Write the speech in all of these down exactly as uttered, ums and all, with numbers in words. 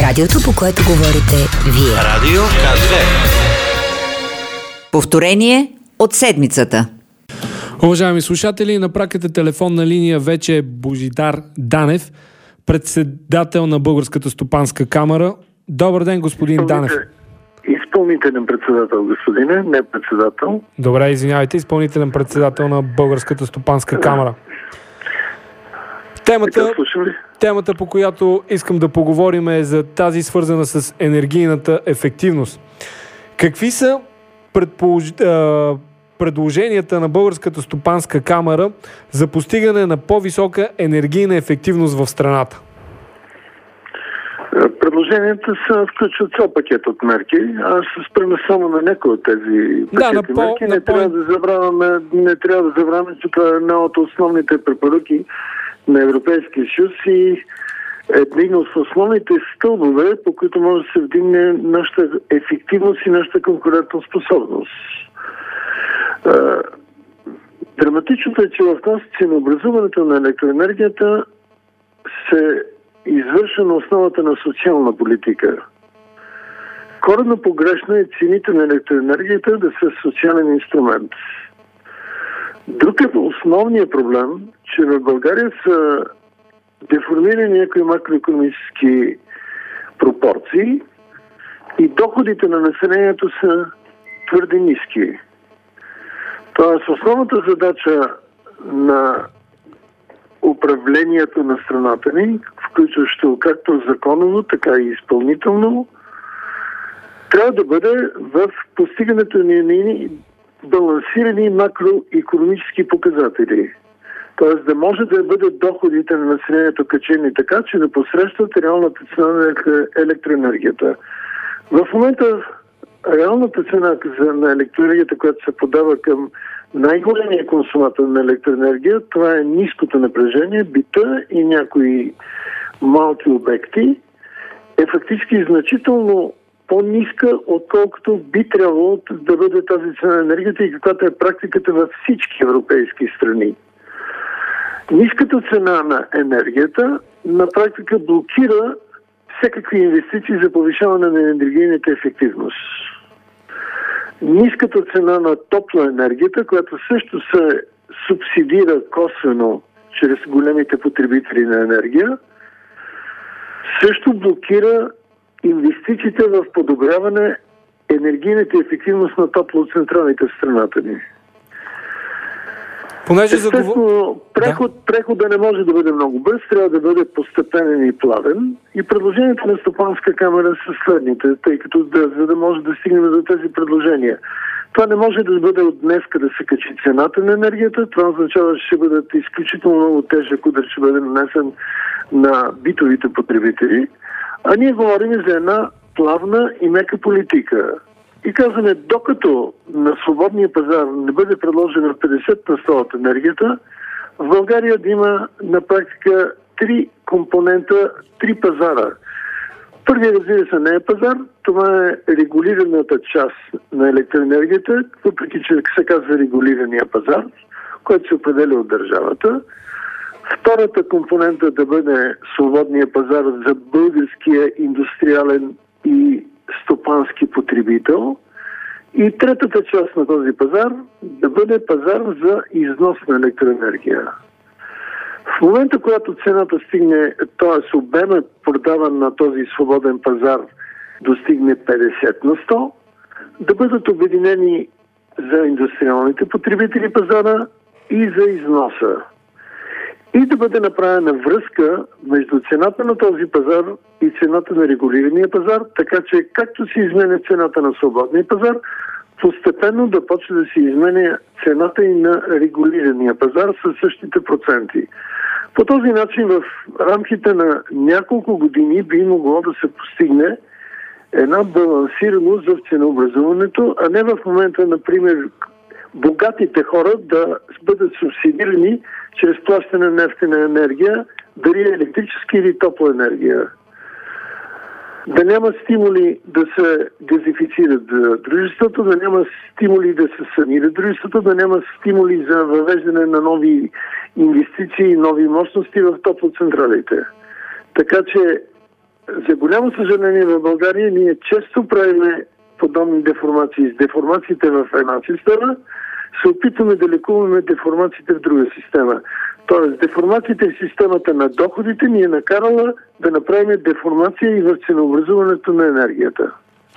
Радиото, по което говорите вие. Радио К две. Повторение от седмицата. Уважаеми слушатели, на пряката телефонна линия вече е Божидар Данев, председател на Българската стопанска камара. Добър ден, господин Данев. Изпълнителен председател, господине, не председател. Добре, извинявайте, изпълнителен председател на Българската стопанска камара. Темата, темата, по която искам да поговорим, е за тази, свързана с енергийната ефективност. Какви са предполож... предложенията на Българската стопанска камара за постигане на по-висока енергийна ефективност в страната? Предложенията са включват цял пакет от мерки. Аз се спрема само на някои от тези пакети да, по, мерки. Не, по... трябва да забравяме, не трябва да забравяме, че това е една от основните препоръки на Европейския съюз и един от основните стълбове, по които може да се вдигне нашата ефективност и нашата конкурентоспособност. Драматичното е, че в нас ценообразуването на електроенергията се извършва на основата на социална политика. Коренно погрешно е цените на електроенергията да са социален инструмент. Друг е основният проблем, че в България са деформирани някои макроекономически пропорции и доходите на населението са твърде ниски. Тоест, основната задача на управлението на страната ни, включващо както законово, така и изпълнително, трябва да бъде в постигането на балансирани макроекономически показатели. Тоест да може да бъдат доходите на населението качени така, че да посрещат реалната цена на електроенергията. В момента реалната цена на електроенергията, която се подава към най-големия консуматор на електроенергия, това е ниското напрежение, бита и някои малки обекти, е фактически значително по-ниска, отколкото би трябвало да бъде тази цена на енергията и каквато е практиката във всички европейски страни. Ниската цена на енергията на практика блокира всякакви инвестиции за повишаване на енергийната ефективност. Ниската цена на топлоенергията, която също се субсидира косвено чрез големите потребители на енергия, също блокира инвестициите в подобряване енергийната ефективност на топлоцентралите в страната ни. Понеже Естествено, преход, да. преходът не може да бъде много бърз, трябва да бъде постепенен и плавен. И предложенията на Стопанска камера са следните, тъй като да, за да може да стигнем до тези предложения. Това не може да бъде от днеска да се качи цената на енергията. Това означава, че ще бъдат изключително много тежък удар, ще бъде нанесен на битовите потребители. А ние говорим за една плавна и мека политика. И казваме, докато на свободния пазар не бъде предложена петдесет на сто от енергията, в България да има на практика три компонента, три пазара. Първият, разбира се, не е пазар, това е регулираната част на електроенергията, въпреки че се казва регулирания пазар, който се определя от държавата. Втората компонента да бъде свободния пазар за българския индустриален и стопански потребител. И третата част на този пазар да бъде пазар за износ на електроенергия. В момента, когато цената стигне, т.е. обемът продаван на този свободен пазар достигне петдесет на сто, да бъдат обединени за индустриалните потребители пазара и за износа. И да бъде направена връзка между цената на този пазар и цената на регулирания пазар, така че както се изменя цената на свободния пазар, постепенно да почне да се изменя цената и на регулирания пазар със същите проценти. По този начин в рамките на няколко години би могло да се постигне една балансираност в ценообразуването, а не в момента, например, богатите хора да бъдат субсидирани чрез плащане на нефтена енергия, дали електрическа или топлоенергия. Да няма стимули да се газифицират дружеството, да няма стимули да се санира дружеството, да няма стимули за въвеждане на нови инвестиции и нови мощности в топлоцентралите. Така че за голямо съжаление в България ние често правиме подобни деформации. С деформациите в една система се опитваме да лекуваме деформациите в друга система. Тоест, деформациите в системата на доходите ни е накарала да направим деформация и в ценообразуването на енергията.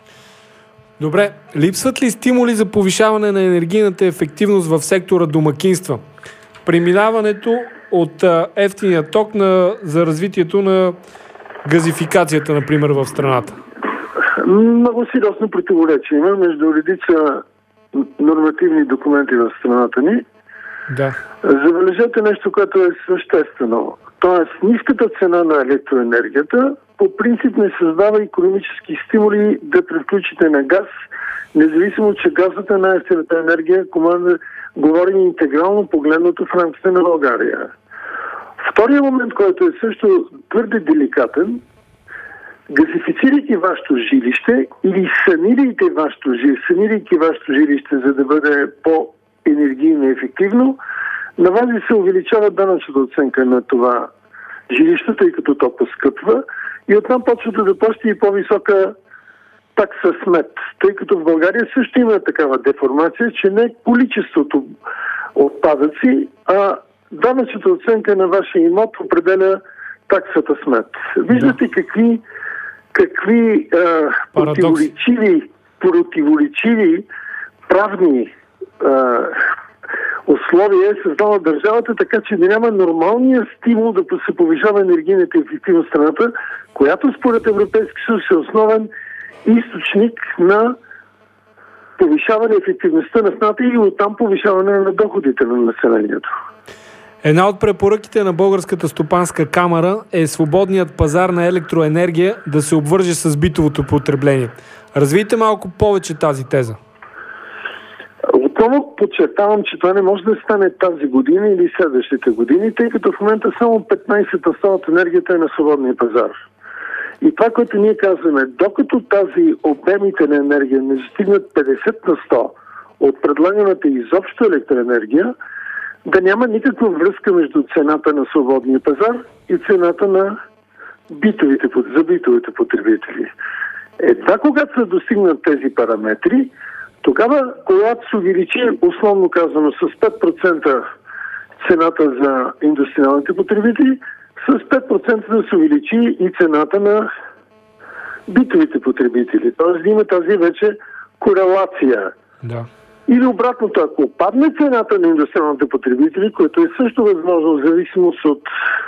Добре, липсват ли стимули за повишаване на енергийната ефективност в сектора домакинства? Преминаването от евтиния ток на, за развитието на газификацията, например, в страната? Много сериозно противоречие има между редица нормативни документи в страната ни. Да. Забележете нещо, което е съществено. Тоест, ниската цена на електроенергията по принцип не създава икономически стимули да превключите на газ, независимо, че газът е най-ефтината енергия, команда, говорим интегрално погледното в рамките на България. Втория момент, който е също твърде деликатен, газифицирайки вашето жилище или санирайки вашето жилище, санирайки вашето жилище, за да бъде по-енергийно ефективно, на вас ви се увеличава данъчната оценка на това жилище, тъй като то поскъпва и оттам почвате да плащате и по-висока такса смет, тъй като в България също има такава деформация, че не количеството отпадъци, а данъчната оценка на вашия имот определя таксата смет. Виждате да. какви, какви а, противоречиви, противоречиви правни а, условия е създала държавата, така че да няма нормалния стимул да се повишава енергийната ефективност в страната, която според Европейски съюз е основен източник на повишаване ефективността на страната и оттам повишаване на доходите на населението. Една от препоръките на Българската стопанска камара е свободният пазар на електроенергия да се обвърже с битовото потребление. Развийте малко повече тази теза. Отново подчертавам, че това не може да стане тази година или следващите години, тъй като в момента само петнайсет на сто от енергията е на свободния пазар. И това, което ние казваме, докато тази обемите на енергия не достигнат петдесет на сто от предлаганата изобщо електроенергия, да няма никаква връзка между цената на свободния пазар и цената на битовите, за битовите потребители. Едва когато се достигнат тези параметри, тогава, когато се увеличи, условно казано, с пет процента цената за индустриалните потребители, с пет процента да се увеличи и цената на битовите потребители. Тоест да има тази вече корелация. Да. Или обратното, ако падне цената на индустриалните потребители, което е също възможно в зависимост от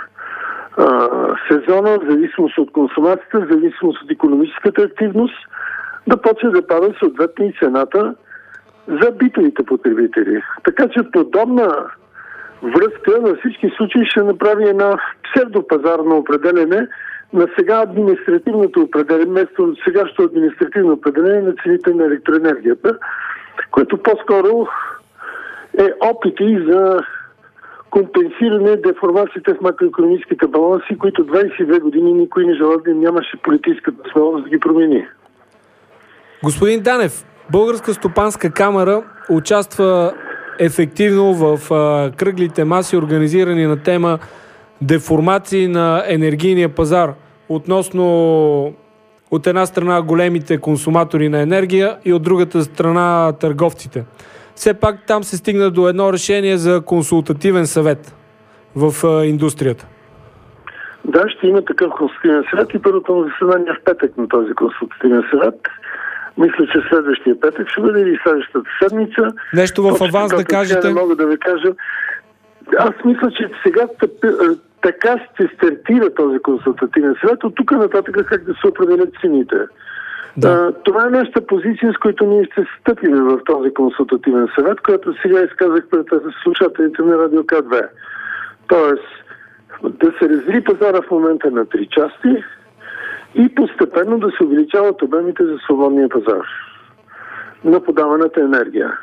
а, сезона, в зависимост от консумацията, в зависимост от икономическата активност, да почне да пада съответно и цената за битовите потребители. Така че подобна връзка във всички случаи ще направи една псевдопазарно определене на сега административното определение, вместо сегашното административно определение на цените на електроенергията, което по-скоро е опити за компенсиране деформациите в макроекономическите баланси, които двайсет и две години никой не желава да нямаше политическата смелост да ги промени. Господин Данев, Българска стопанска камара участва ефективно в а, кръглите маси, организирани на тема деформации на енергийния пазар относно от една страна големите консуматори на енергия и от другата страна търговците. Все пак там се стигна до едно решение за консултативен съвет в а, индустрията. Да, ще има такъв консултативен съвет и първото заседание в петък на този консултативен съвет. Мисля, че следващия петък ще бъде или следващата седмица. Нещо в аванс да кажете? Не мога да ви кажа. Аз мисля, че сега така ще стартира този консултативен съвет. От тук нататък как да се определят цените. Да. А, това е нашата позиция, с която ние ще стъпим в този консултативен съвет, който сега изказах пред слушателите на Радио К две. Тоест, да се раздели пазара в момента на три части и постепенно да се увеличават обемите за свободния пазар на подаваната енергия.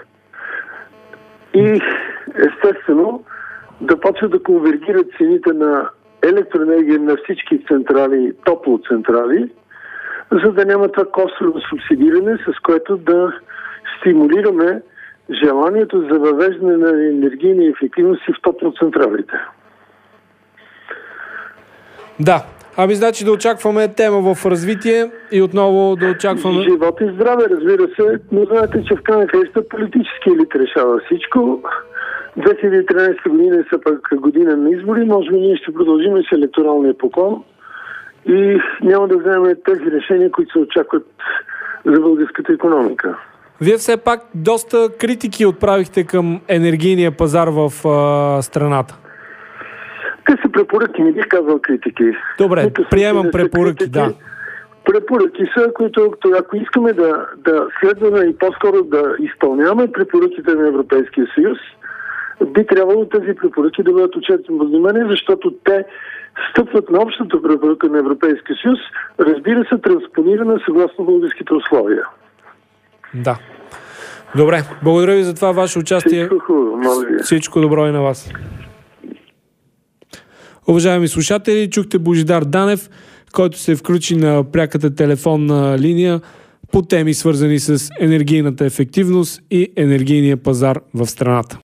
И естествено да почва да конвергират цените на електроенергия на всички централи, топлоцентрали, за да няма това косвено субсидиране, с което да стимулираме желанието за въвеждане на енергийна ефективност и в топлоцентралите. Да. Ами, значи да очакваме тема в развитие и отново да очакваме... Живот и здраве, разбира се, но знаете, че в крайна краща политически елит решава всичко. две хиляди и тринадесета година е пък година на избори, може би ние ще продължим с електоралния поклон и няма да вземем тези решения, които се очакват за българската икономика. Вие все пак доста критики отправихте към енергийния пазар в а, страната. Те са препоръки, не бих казал критики. Добре, Нито приемам препоръки, критики. да. Препоръки са, които ако искаме да, да следваме и по-скоро да изпълняваме препоръките на Европейския съюз, би трябвало тези препоръки да бъдат отчетени във внимание, защото те стъпват на общата препоръка на Европейския съюз, разбира се, транспонирана съгласно българските условия. Да. Добре, благодаря ви за това ваше участие. Всичко хубаво, моля ви. Всичко добро и на вас. Уважаеми слушатели, чухте Божидар Данев, който се включи на пряката телефонна линия по теми, свързани с енергийната ефективност и енергийния пазар в страната.